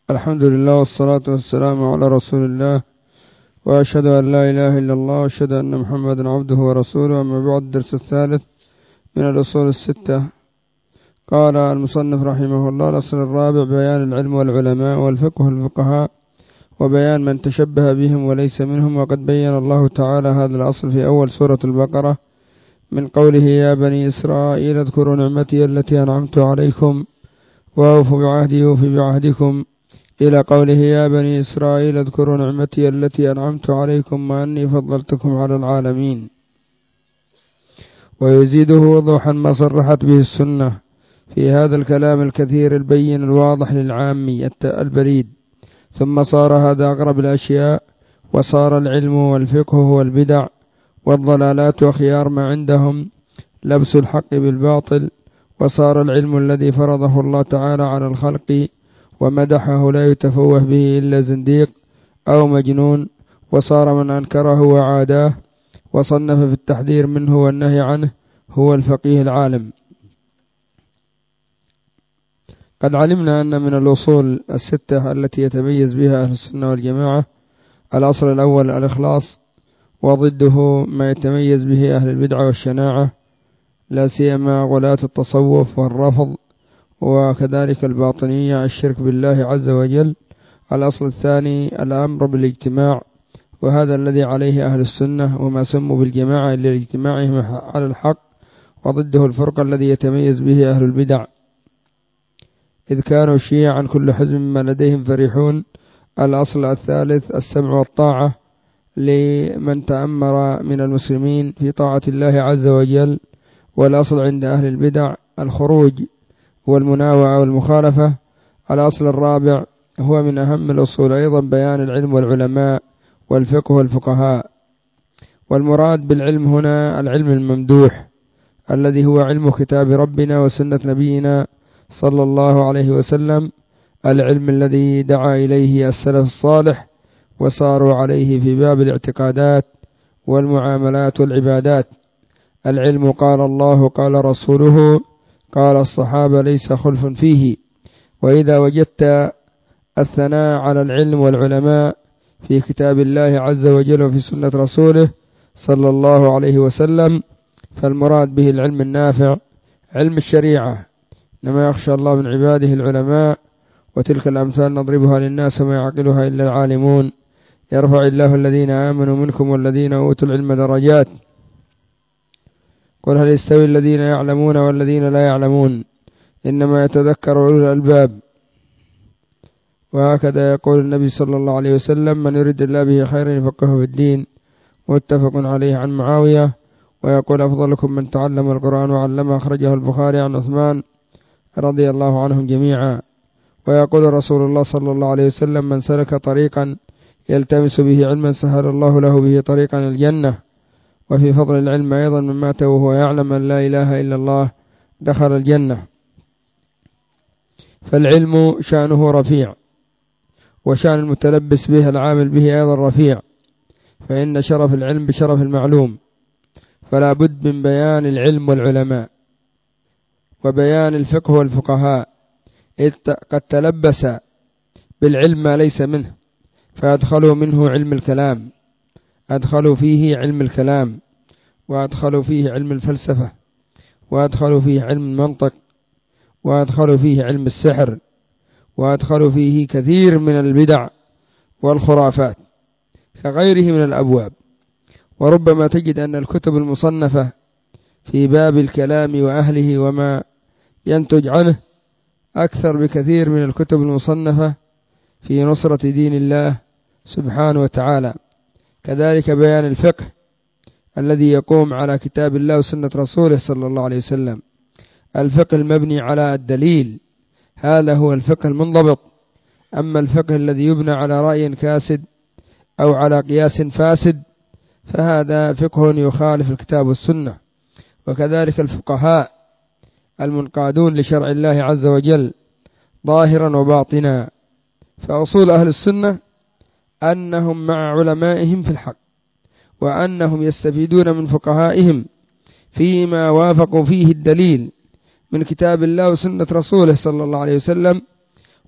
الحمد لله والصلاة والسلام على رسول الله، وأشهد أن لا إله إلا الله، وأشهد أن محمدا عبده ورسوله. أما بعد، الدرس الثالث من الأصول الستة. قال المصنف رحمه الله: الأصل الرابع: بيان العلم والعلماء والفقه والفقهاء، وبيان من تشبه بهم وليس منهم. وقد بين الله تعالى هذا الأصل في أول سورة البقرة من قوله: يا بني إسرائيل اذكروا نعمتي التي أنعمت عليكم وأوفوا بعهدي أوف بعهدكم، إلى قوله: يا بني إسرائيل اذكروا نعمتي التي أنعمت عليكم وأني فضلتكم على العالمين. ويزيده وضوحا ما صرحت به السنة في هذا الكلام الكثير البين الواضح للعامي البليد. ثم صار هذا أقرب الأشياء، وصار العلم والفقه هو البدع والضلالات وخيار ما عندهم لبس الحق بالباطل. وصار العلم الذي فرضه الله تعالى على الخلق ومدحه لا يتفوه به إلا زنديق أو مجنون. وصار من أنكره وعاداه وصنف في التحذير منه والنهي عنه هو الفقيه العالم. قد علمنا أن من الأصول الستة التي يتميز بها أهل السنة والجماعة الأصل الأول الإخلاص، وضده ما يتميز به أهل البدعة والشناعة، لا سيما غلاة التصوف والرفض، وكذلك الباطنية الشرك بالله عز وجل. الأصل الثاني الأمر بالاجتماع، وهذا الذي عليه أهل السنة، وما سموا بالجماعة إلا لاجتماعهم على الحق. وضده الفرق الذي يتميز به أهل البدع، إذ كانوا شيعا كل حزب ما لديهم فرحون. الأصل الثالث السمع والطاعة لمن تأمر من المسلمين في طاعة الله عز وجل. والأصل عند أهل البدع الخروج والمناوعة والمخالفة. الأصل الرابع هو من أهم الأصول أيضا: بيان العلم والعلماء والفقه والفقهاء. والمراد بالعلم هنا العلم الممدوح الذي هو علم كتاب ربنا وسنة نبينا صلى الله عليه وسلم، العلم الذي دعا إليه السلف الصالح وصاروا عليه في باب الاعتقادات والمعاملات والعبادات. العلم قال الله قال رسوله قال الصحابة ليس خلف فيه. وإذا وجدت الثناء على العلم والعلماء في كتاب الله عز وجل وفي سنة رسوله صلى الله عليه وسلم، فالمراد به العلم النافع، علم الشريعة. إنما يخشى الله من عباده العلماء، وتلك الأمثال نضربها للناس ما يعقلها إلا العالمون. يرفع الله الذين آمنوا منكم والذين أوتوا العلم درجات. قل هل يستوي الذين يعلمون والذين لا يعلمون، إنما يتذكر أولو الألباب. وهكذا يقول النبي صلى الله عليه وسلم: من يرد الله به خيرا يفقهه في الدين. متفق عليه عن معاوية. ويقول: أفضلكم من تعلم القرآن وعلمه، أخرجه البخاري عن عثمان رضي الله عنهم جميعا. ويقول رسول الله صلى الله عليه وسلم: من سلك طريقا يلتمس به علما سهل الله له به طريقا الجنة. وفي فضل العلم أيضا: من مات وهو يعلم أن لا إله إلا الله دخل الجنة. فالعلم شأنه رفيع، وشأن المتلبس به العامل به أيضا رفيع، فإن شرف العلم بشرف المعلوم. فلا بد من بيان العلم والعلماء وبيان الفقه والفقهاء، إذ قد تلبس بالعلم ما ليس منه، فأدخلوا منه علم الكلام، أدخلوا فيه علم الكلام، وأدخلوا فيه علم الفلسفة، وأدخلوا فيه علم المنطق، وأدخلوا فيه علم السحر، وأدخلوا فيه كثير من البدع والخرافات كغيره من الأبواب. وربما تجد أن الكتب المصنفة في باب الكلام وأهله وما ينتج عنه أكثر بكثير من الكتب المصنفة في نصرة دين الله سبحانه وتعالى. كذلك بيان الفقه الذي يقوم على كتاب الله وسنة رسوله صلى الله عليه وسلم، الفقه المبني على الدليل، هذا هو الفقه المنضبط. أما الفقه الذي يبنى على رأي كاسد أو على قياس فاسد فهذا فقه يخالف الكتاب والسنة. وكذلك الفقهاء المنقادون لشرع الله عز وجل ظاهرا وباطنا. فأصول أهل السنة أنهم مع علمائهم في الحق، وأنهم يستفيدون من فقهائهم فيما وافقوا فيه الدليل من كتاب الله وسنة رسوله صلى الله عليه وسلم،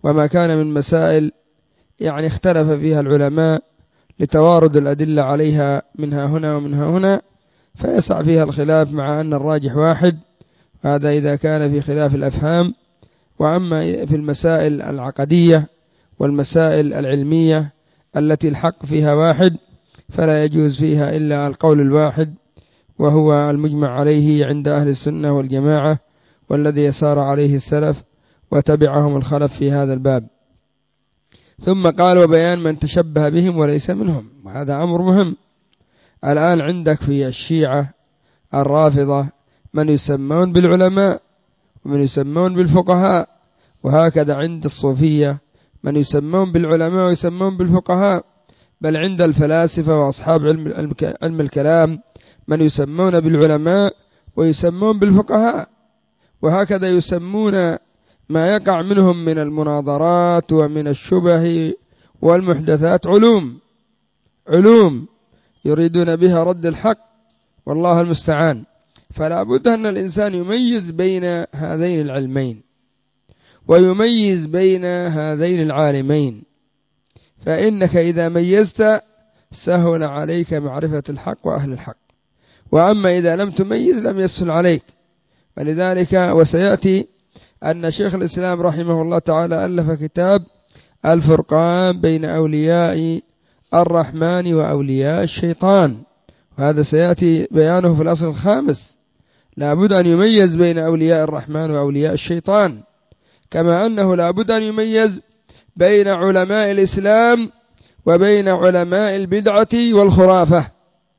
وما كان من مسائل يعني اختلف فيها العلماء لتوارد الأدلة عليها منها هنا ومنها هنا، فيسع فيها الخلاف مع أن الراجح واحد، هذا إذا كان في خلاف الأفهام. وأما في المسائل العقدية والمسائل العلمية التي الحق فيها واحد فلا يجوز فيها إلا القول الواحد، وهو المجمع عليه عند أهل السنة والجماعة، والذي يسار عليه السلف وتبعهم الخلف في هذا الباب. ثم قال: وبيان من تشبه بهم وليس منهم. وهذا أمر مهم. الآن عندك في الشيعة الرافضة من يسمون بالعلماء ومن يسمون بالفقهاء، وهكذا عند الصوفية من يسمون بالعلماء ويسمون بالفقهاء، بل عند الفلاسفة وأصحاب علم الكلام من يسمون بالعلماء ويسمون بالفقهاء، وهكذا يسمون ما يقع منهم من المناظرات ومن الشبه والمحدثات علوم يريدون بها رد الحق، والله المستعان. فلا بد أن الإنسان يميز بين هذين العلمين ويميز بين هذين العالمين، فإنك إذا ميزت سهل عليك معرفة الحق وأهل الحق، وأما إذا لم تميز لم يسهل عليك. فلذلك وسيأتي أن شيخ الإسلام رحمه الله تعالى ألف كتاب الفرقان بين أولياء الرحمن وأولياء الشيطان، وهذا سيأتي بيانه في الأصل الخامس. لا بد أن يميز بين أولياء الرحمن وأولياء الشيطان، كما أنه لا بد أن يميز بين علماء الإسلام وبين علماء البدعة والخرافة،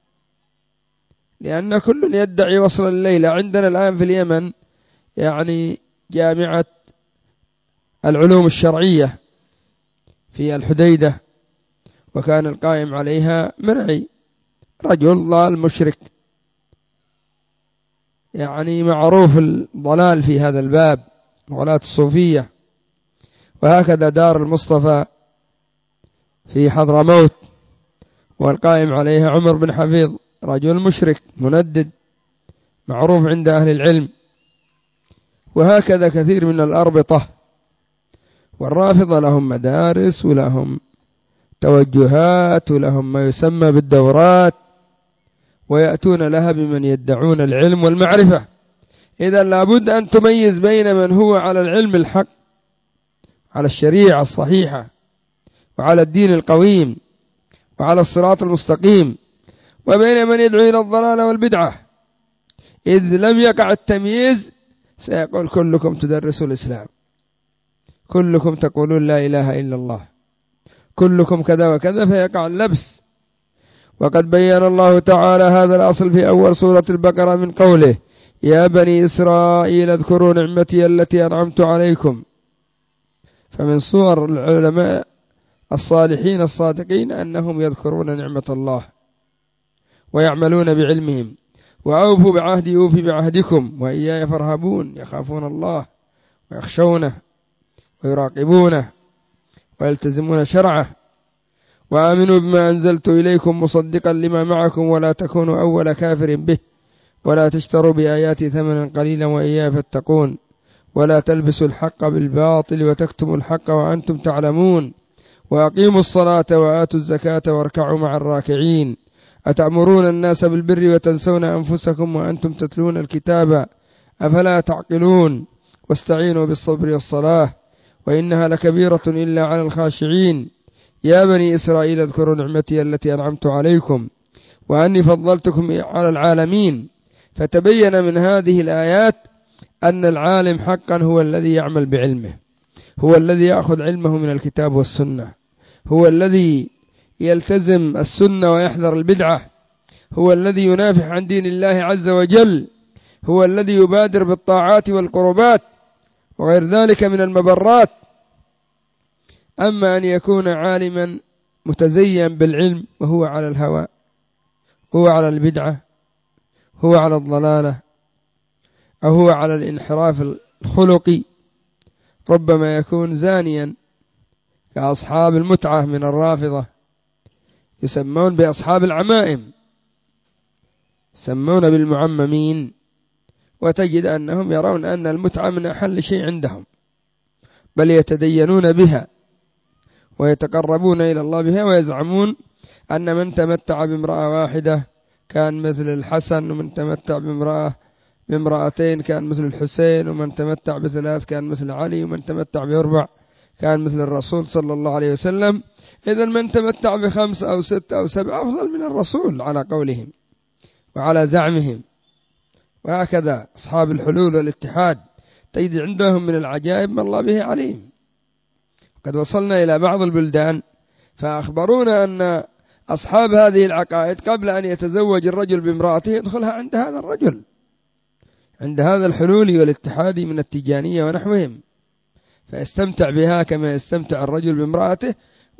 لأن كل يدعي وصل الليلة. عندنا الآن في اليمن يعني جامعة العلوم الشرعية في الحديدة، وكان القائم عليها مرعي، رجل ضال مشرك، يعني معروف الضلال في هذا الباب، غلاة الصوفية. وهكذا دار المصطفى في حضرموت، والقائم عليها عمر بن حفيظ، رجل مشرك مندد معروف عند أهل العلم. وهكذا كثير من الأربطة والرافضة لهم مدارس ولهم توجهات ولهم ما يسمى بالدورات، ويأتون لها بمن يدعون العلم والمعرفة. إذا لابد أن تميز بين من هو على العلم الحق، على الشريعة الصحيحة، وعلى الدين القويم، وعلى الصراط المستقيم، وبين من يدعو إلى الضلال والبدعة. إذ لم يقع التمييز سيقول كلكم تدرسوا الإسلام، كلكم تقولون لا إله إلا الله، كلكم كذا وكذا، فيقع اللبس. وقد بين الله تعالى هذا الأصل في أول سورة البقرة من قوله: يا بني إسرائيل اذكروا نعمتي التي أنعمت عليكم. فمن صور العلماء الصالحين الصادقين أنهم يذكرون نعمة الله ويعملون بعلمهم. وأوفوا بعهدي أوفي بعهدكم وإياي فارهبون، يخافون الله ويخشونه ويراقبونه ويلتزمون شرعه. وآمنوا بما أنزلت إليكم مصدقا لما معكم ولا تكونوا أول كافر به ولا تشتروا بآياتي ثمنا قليلا وإياي فاتقون ولا تلبسوا الحق بالباطل وتكتموا الحق وأنتم تعلمون وأقيموا الصلاة وآتوا الزكاة واركعوا مع الراكعين أتأمرون الناس بالبر وتنسون أنفسكم وأنتم تتلون الكتاب أفلا تعقلون واستعينوا بالصبر والصلاة وإنها لكبيرة إلا على الخاشعين. يا بني إسرائيل اذكروا نعمتي التي أنعمت عليكم وأني فضلتكم على العالمين. فتبين من هذه الآيات أن العالم حقا هو الذي يعمل بعلمه، هو الذي يأخذ علمه من الكتاب والسنة، هو الذي يلتزم السنة ويحذر البدعة، هو الذي ينافح عن دين الله عز وجل، هو الذي يبادر بالطاعات والقربات وغير ذلك من المبرات. أما أن يكون عالما متزين بالعلم وهو على الهوى، هو على البدعة، هو على الضلالة، أو هو على الانحراف الخلقي، ربما يكون زانيا كأصحاب المتعة من الرافضة، يسمون بأصحاب العمائم، يسمون بالمعممين، وتجد أنهم يرون أن المتعة من أحل شيء عندهم، بل يتدينون بها ويتقربون إلى الله بها، ويزعمون أن من تمتع بامرأة واحدة كان مثل الحسن، ومن تمتع بامرأتين كان مثل الحسين، ومن تمتع بثلاث كان مثل علي، ومن تمتع بأربع كان مثل الرسول صلى الله عليه وسلم. إذا من تمتع ب5 أو 6 أو 7 أفضل من الرسول على قولهم وعلى زعمهم. وهكذا أصحاب الحلول والاتحاد تجد عندهم من العجائب ما الله به عليم. قد وصلنا إلى بعض البلدان فأخبرونا أن أصحاب هذه العقائد قبل أن يتزوج الرجل بامرأته يدخلها عند هذا الرجل، عند هذا الحلول والاتحاد من التجانية ونحوهم، فيستمتع بها كما يستمتع الرجل بامرأته،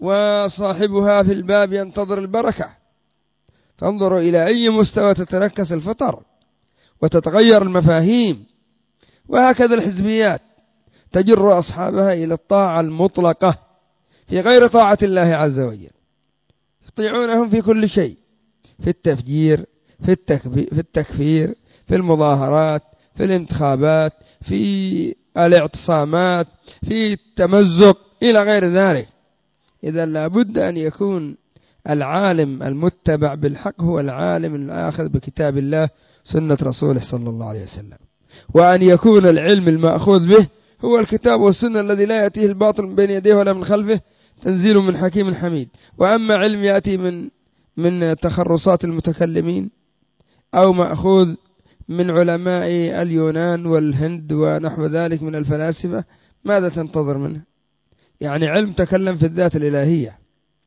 وصاحبها في الباب ينتظر البركة. فانظروا إلى أي مستوى تتنكس الفطر وتتغير المفاهيم. وهكذا الحزبيات تجر أصحابها إلى الطاعة المطلقة في غير طاعة الله عز وجل، يطيعونهم في كل شيء، في التفجير، في التكفير، في المظاهرات، في الانتخابات، في الاعتصامات، في التمزق إلى غير ذلك. إذا لابد أن يكون العالم المتبع بالحق هو العالم الآخذ بكتاب الله سنة رسوله صلى الله عليه وسلم، وأن يكون العلم المأخوذ به هو الكتاب والسنة الذي لا يأتيه الباطل من بين يديه ولا من خلفه، تنزيل من حكيم حميد. وأما علم يأتي من تخرصات المتكلمين أو مأخوذ من علماء اليونان والهند ونحو ذلك من الفلاسفة، ماذا تنتظر منه؟ يعني علم تكلم في الذات الإلهية،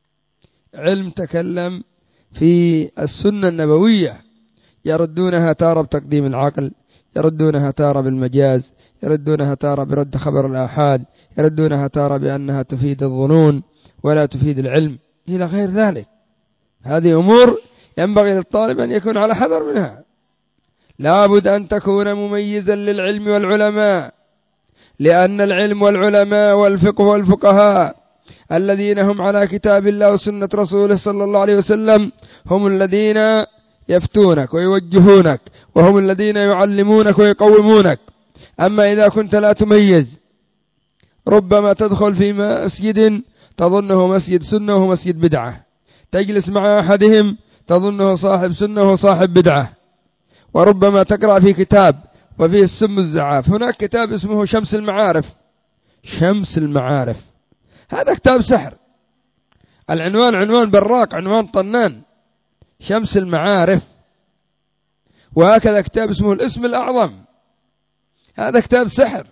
علم تكلم في السنة النبوية، يردونها تارة بتقديم العقل، يردونها تارة بالمجاز، يردونها تارة برد خبر الآحاد، يردونها تارة بأنها تفيد الظنون ولا تفيد العلم إلى غير ذلك. هذه أمور ينبغي للطالب أن يكون على حذر منها. لابد أن تكون مميزا للعلم والعلماء، لأن العلم والعلماء والفقه والفقهاء الذين هم على كتاب الله وسنة رسوله صلى الله عليه وسلم هم الذين يفتونك ويوجهونك، وهم الذين يعلمونك ويقومونك. أما إذا كنت لا تميز، ربما تدخل في مسجد تظنه مسجد سنة وهو مسجد بدعة، تجلس مع أحدهم تظنه صاحب سنة وهو صاحب بدعة، وربما تقرأ في كتاب وفيه السم الزعاف. هناك كتاب اسمه شمس المعارف، شمس المعارف، هذا كتاب سحر، العنوان عنوان براق، عنوان طنان، شمس المعارف. وهكذا كتاب اسمه الاسم الأعظم، هذا كتاب سحر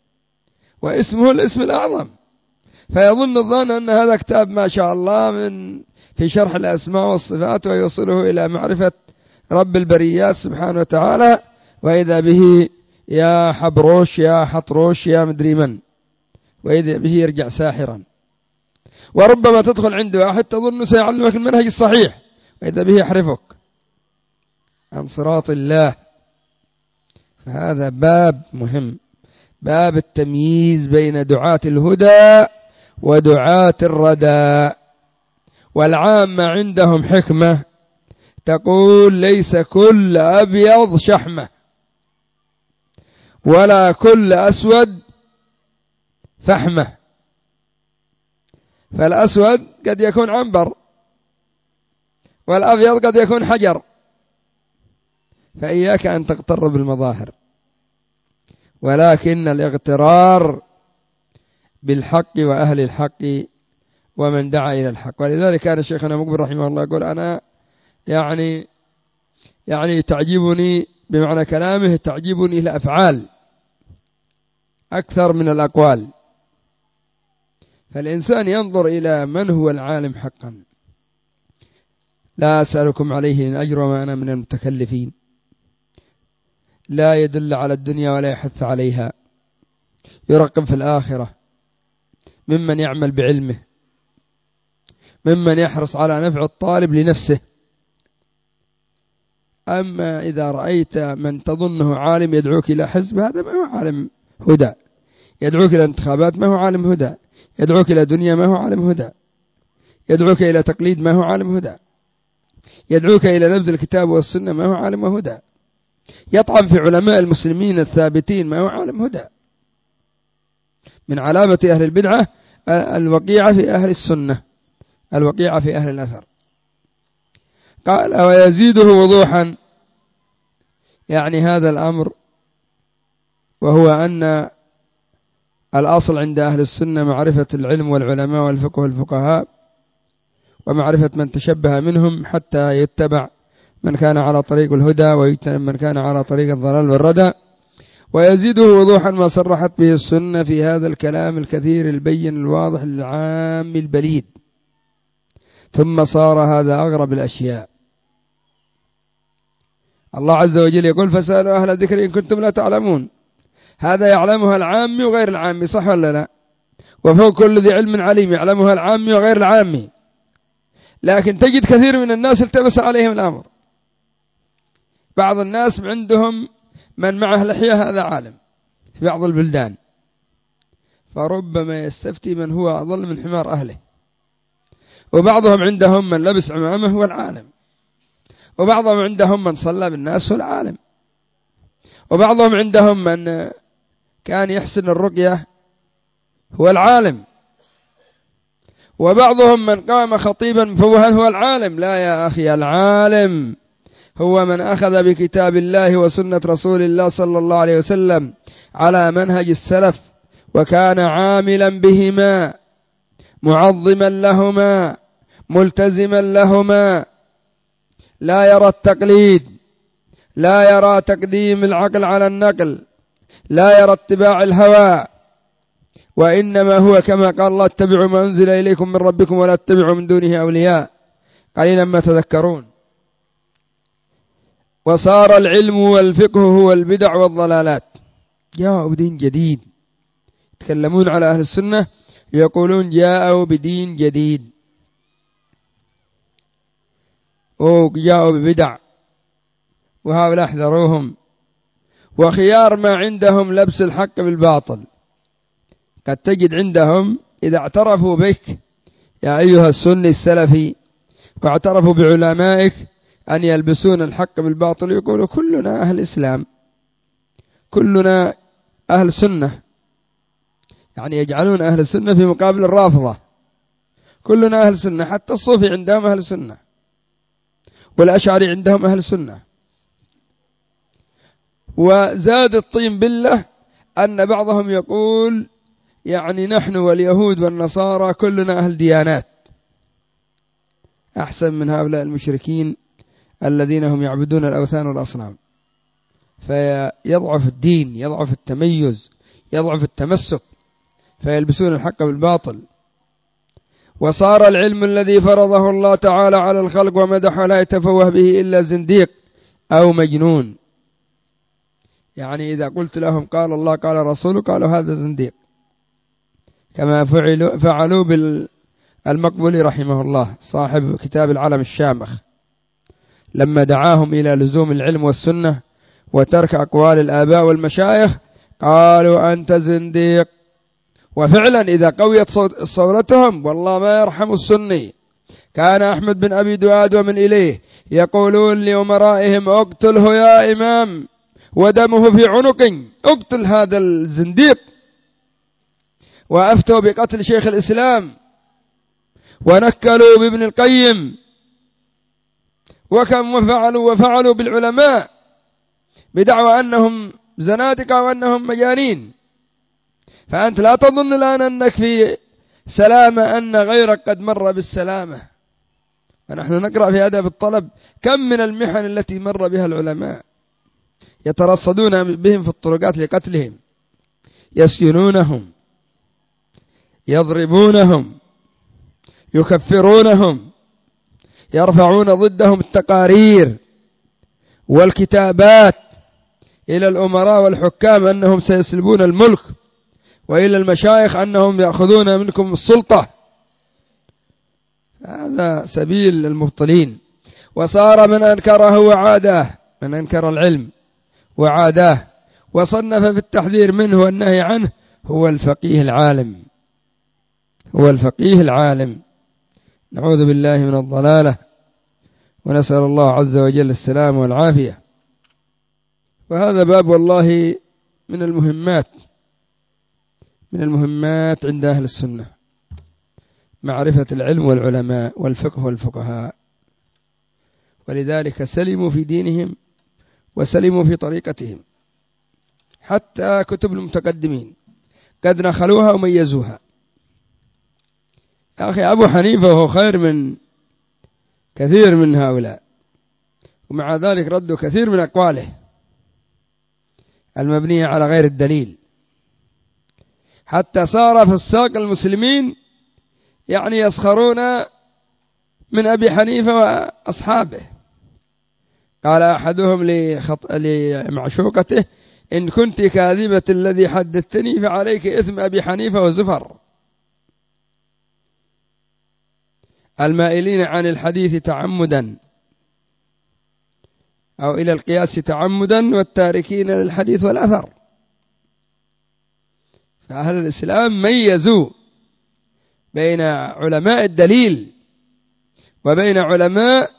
واسمه الاسم الأعظم، فيظن الظان أن هذا كتاب ما شاء الله في شرح الأسماء والصفات ويوصله إلى معرفة رب البريات سبحانه وتعالى، وإذا به يا حبروش يا حطروش يا مدري من، وإذا به يرجع ساحرا. وربما تدخل عنده أحد تظن سيعلمك المنهج الصحيح، وإذا به يحرفك عن صراط الله. فهذا باب مهم، باب التمييز بين دعاة الهدى ودعاة الردى. والعامة عندهم حكمة تقول ليس كل أبيض شحمة، ولا كل أسود فحمة. فالأسود قد يكون عنبر، والأبيض قد يكون حجر. فإياك أن تغتر بالمظاهر، ولكن الاغترار بالحق وأهل الحق ومن دعا إلى الحق. ولذلك كان شيخنا مقبل رحمه الله يقول أنا يعني تعجبني، بمعنى كلامه تعجبني الأفعال أكثر من الأقوال. فالإنسان ينظر إلى من هو العالم حقا. لا أسألكم عليه من أجر وما أنا من المتكلفين، لا يدل على الدنيا ولا يحث عليها، يرقب في الآخرة، ممن يعمل بعلمه، ممن يحرص على نفع الطالب لنفسه. أما إذا رأيت من تظنه عالم يدعوك إلى حزب، هذا ما هو عالم هدى. يدعوك إلى انتخابات ما هو عالم هدى، يدعوك إلى دنيا ما هو عالم هدى، يدعوك إلى تقليد ما هو عالم هدى، يدعوك إلى نبذ الكتاب والسنة ما هو عالم وهدى، يطعن في علماء المسلمين الثابتين ما هو عالم هدى. من علامة أهل البدعة الوقيعة في أهل السنة، الوقيعة في أهل الأثر. قال ويزيده وضوحا، يعني هذا الأمر، وهو أن الأصل عند أهل السنة معرفة العلم والعلماء والفقه والفقهاء، ومعرفة من تشبه منهم حتى يتبع من كان على طريق الهدى ويجتنب من كان على طريق الضلال والردى. ويزيده وضوحا ما صرحت به السنة في هذا الكلام الكثير البين الواضح العام البليد. ثم صار هذا أغرب الأشياء. الله عز وجل يقول فسألوا أهل الذكر إن كنتم لا تعلمون، هذا يعلمها العامي وغير العامي، صح ولا لا؟ وفوق كل ذي علم عليم، يعلمها العامي وغير العامي. لكن تجد كثير من الناس التبس عليهم الأمر. بعض الناس عندهم من معه لحية هذا عالم في بعض البلدان، فربما يستفتي من هو أضل من حمار أهله. وبعضهم عندهم من لبس عمامه هو العالم، وبعضهم عندهم من صلى بالناس هو العالم، وبعضهم عندهم من كان يحسن الرقية هو العالم، وبعضهم من قام خطيبا مفوها هو العالم. لا يا أخي، العالم هو من أخذ بكتاب الله وسنة رسول الله صلى الله عليه وسلم على منهج السلف، وكان عاملا بهما معظما لهما ملتزما لهما، لا يرى التقليد، لا يرى تقديم العقل على النقل، لا يرى اتباع الهوى، وإنما هو كما قال الله اتبعوا ما أنزل إليكم من ربكم ولا تتبعوا من دونه أولياء قليلا ما تذكرون. وصار العلم والفقه هو البدع والضلالات. جاءوا بدين جديد، يتكلمون على أهل السنة يقولون جاءوا بدين جديد، وجاءوا ببدع، وهؤلاء احذروهم. وخيار ما عندهم لبس الحق بالباطل. قد تجد عندهم إذا اعترفوا بك يا أيها السني السلفي واعترفوا بعلمائك أن يلبسون الحق بالباطل، يقولوا كلنا أهل إسلام، كلنا أهل سنة، يعني يجعلون أهل السنة في مقابل الرافضة. كلنا أهل سنة، حتى الصوفي عندهم أهل سنة، والأشعري عندهم أهل سنة. وزاد الطين بالله أن بعضهم يقول يعني نحن واليهود والنصارى كلنا أهل ديانات، أحسن من هؤلاء المشركين الذين هم يعبدون الأوثان والأصنام. فيضعف الدين، يضعف التميز، يضعف التمسك، فيلبسون الحق بالباطل. وصار العلم الذي فرضه الله تعالى على الخلق ومدح لا يتفوه به إلا زنديق أو مجنون. يعني إذا قلت لهم قال الله قال رسوله قالوا هذا زنديق، كما فعلوا بالمقبولي رحمه الله صاحب كتاب العلم الشامخ، لما دعاهم إلى لزوم العلم والسنة وترك أقوال الآباء والمشايخ قالوا أنت زنديق. وفعلا إذا قويت صولتهم والله ما يرحم السني. كان أحمد بن أبي دؤاد ومن إليه يقولون لأمرائهم اقتله يا إمام ودمه في عنق، اقتل هذا الزنديق. وأفتوا بقتل شيخ الإسلام، ونكلوا بابن القيم، وكم وفعلوا بالعلماء بدعوى أنهم زنادقة وأنهم مجانين. فأنت لا تظن الآن أنك في سلامة أن غيرك قد مر بالسلامة. ونحن نقرأ في أدب الطلب كم من المحن التي مر بها العلماء، يترصدون بهم في الطرقات لقتلهم، يسجنونهم، يضربونهم، يكفرونهم، يرفعون ضدهم التقارير والكتابات إلى الأمراء والحكام أنهم سيسلبون الملك، وإلى المشايخ أنهم يأخذون منكم السلطة. هذا سبيل المبطلين. وصار من أنكره وعاداه، من أنكر العلم وعاداه وصنف في التحذير منه والنهي عنه هو الفقيه العالم، هو الفقيه العالم. نعوذ بالله من الضلالة، ونسأل الله عز وجل السلام والعافية. وهذا باب والله من المهمات، من المهمات عند أهل السنة معرفة العلم والعلماء والفقه والفقهاء، ولذلك سلموا في دينهم وسلموا في طريقتهم، حتى كتب المتقدمين قد نخلوها وميزوها. يا أخي أبو حنيفة هو خير من كثير من هؤلاء، ومع ذلك ردوا كثير من أقواله المبنية على غير الدليل، حتى صار فساق المسلمين يعني يسخرون من أبي حنيفة وأصحابه. قال أحدهم لمعشوقته: إن كنت كاذبة الذي حدثتني فعليك إثم أبي حنيفة وزفر. المائلين عن الحديث تعمدا أو إلى القياس تعمدا، والتاركين للحديث والأثر. فأهل الإسلام ميزوا بين علماء الدليل وبين علماء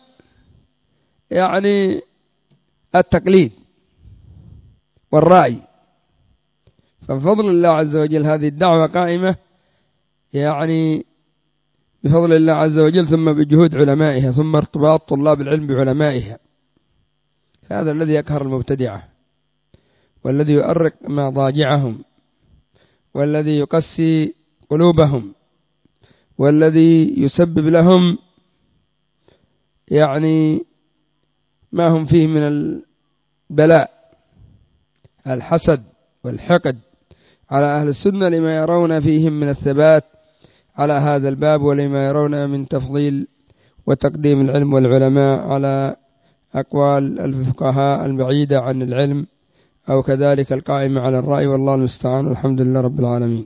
يعني التقليد والرأي. فبفضل الله عز وجل هذه الدعوة قائمة يعني بفضل الله عز وجل، ثم بجهود علمائها، ثم ارتباط طلاب العلم بعلمائها. هذا الذي يقهر المبتدعة، والذي يؤرق مضاجعهم، والذي يقسي قلوبهم، والذي يسبب لهم يعني ما هم فيه من البلاء، الحسد والحقد على أهل السنة لما يرون فيهم من الثبات على هذا الباب، ولما يرون من تفضيل وتقديم العلم والعلماء على أقوال الفقهاء البعيدة عن العلم، أو كذلك القائمة على الرأي. والله المستعان، والحمد لله رب العالمين.